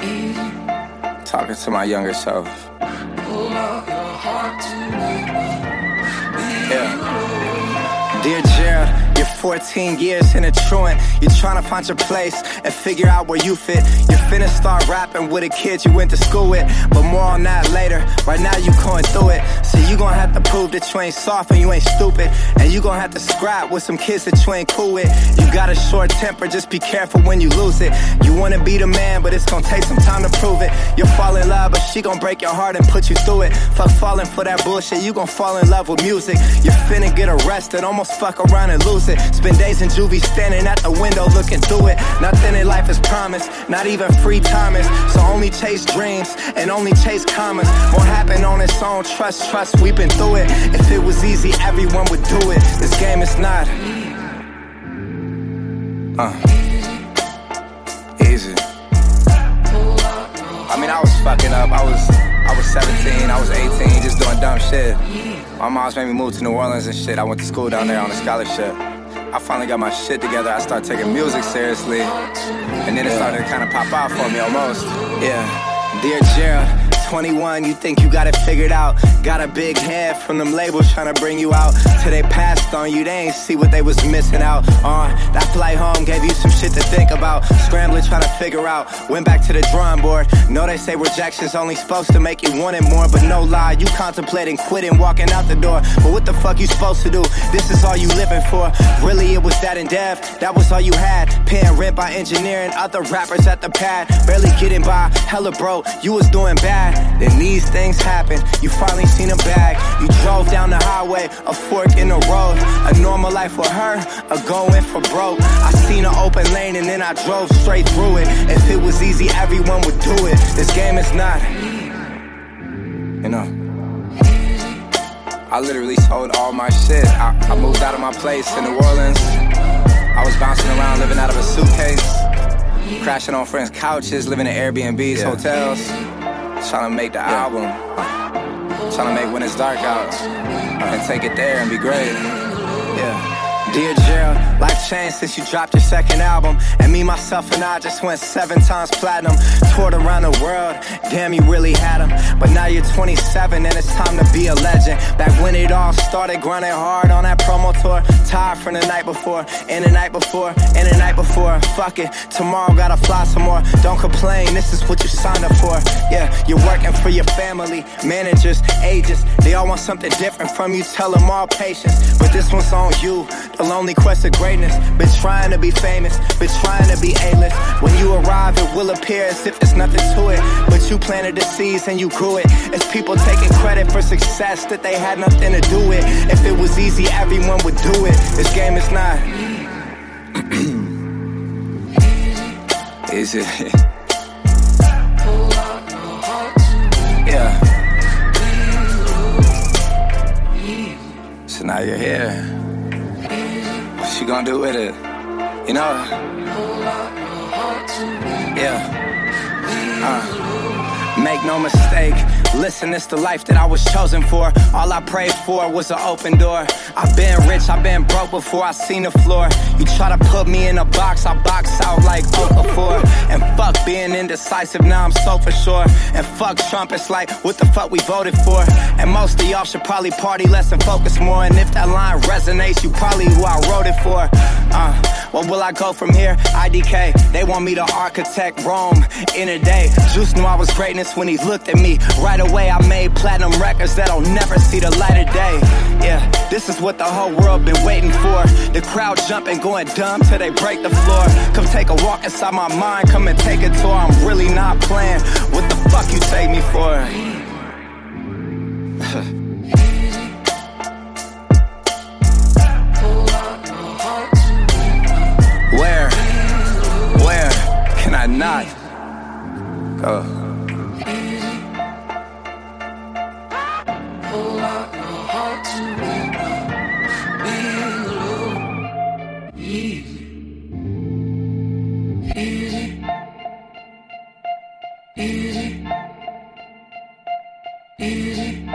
Talking to my younger self. Yeah. Dear Gerald, you're 14 years in a truant. You're trying to find your place and figure out where you fit. You're finna start rapping with a kid you went to school with, but more on that later. Right now you going through it, so you gon' have to prove that you ain't soft and you ain't stupid. And you gon' have to scrap with some kids that you ain't cool with. You got a short temper, just be careful when you lose it. You wanna be the man, but it's gon' take some time to prove it. You'll fall in love, but she gon' break your heart and put you through it. Fuck falling for that bullshit, you gon' fall in love with music. You're finna get arrested, almost fuck around and lose it. Spend days in juvie standing at the window looking through it. Nothing in life is promised, not even free timers. So only chase dreams and only chase commas. Won't happen on its own, trust, we've been through it. If it was easy, everyone would do it. This game is not easy. I mean, I was fucking up. I was 17, I was 18, just doing dumb shit. My mom's made me move to New Orleans and shit. I went to school down there on a scholarship. I finally got my shit together. I started taking music seriously, and then it started to kind of pop out for me almost. Yeah. Dear Gerald, 21, you think you got it figured out. Got a big head from them labels trying to bring you out. Till they passed on you, they ain't see what they was missing out on. That flight home gave you some shit to think about. Scrambling, trying to figure out. Went back to the drawing board. Know they say rejection's only supposed to make you want it more, but no lie, you contemplating quitting, walking out the door. But what the fuck you supposed to do? This is all you living for. Really, it was that in depth. That was all you had. Paying rent by engineering other rappers at the pad. Barely getting by, hella broke. You was doing bad. Then these things happen, you finally seen a bag. You drove down the highway, a fork in the road. A normal life for her, a going for broke. I seen an open lane and then I drove straight through it. If it was easy, everyone would do it. This game is not, you know. I literally sold all my shit. I moved out of my place in New Orleans. I was bouncing around living out of a suitcase, crashing on friends' couches, living in Airbnbs, hotels. Trying to make the album, trying to make When It's Dark out, and take it there and be great. Yeah. Dear Gerald, life changed since you dropped your second album. And me, myself, and I just went 7 times platinum. Toured around the world, damn, you really had them. But now you're 27 and it's time to be a legend. Back when it all started, grinding hard on that promo tour. Tired from the night before, and the night before, and the night before. Fuck it, tomorrow gotta fly some more. Don't complain, this is what you signed up for. Yeah, you're working for your family, managers, agents. They all want something different from you, tell them all patience. But this one's on you, the lonely quest of greatness. Been trying to be famous, been trying to be A-list. When you arrive, it will appear as if there's nothing to it. But you planted the seeds and you grew it. It's people taking credit for success that they had nothing to do with. If it was easy, everyone would do it. This game is not easy. Yeah. So now you're here. What you gonna do with it? You know? Yeah. Make no mistake, listen, it's the life that I was chosen for. All I prayed for was an open door. I've been rich, I've been broke before I seen the floor. You try to put me in a box, I box out like before. And fuck being indecisive, now I'm so for sure. And fuck Trump, it's like, what the fuck we voted for? And most of y'all should probably party less and focus more. And if that line resonates, you probably who I wrote it for. Where will I go from here? IDK, they want me to architect Rome in a day. Juice knew I was greatness when he looked at me. Right away I made platinum records that'll never see the light of day. Yeah, this is what the whole world been waiting for. The crowd jumping, going dumb till they break the floor. Come take a walk inside my mind, come and take a tour. I'm really not playing. What the fuck you take me for? Where can I not go? Pull out your heart to be easy, easy, easy, easy, easy.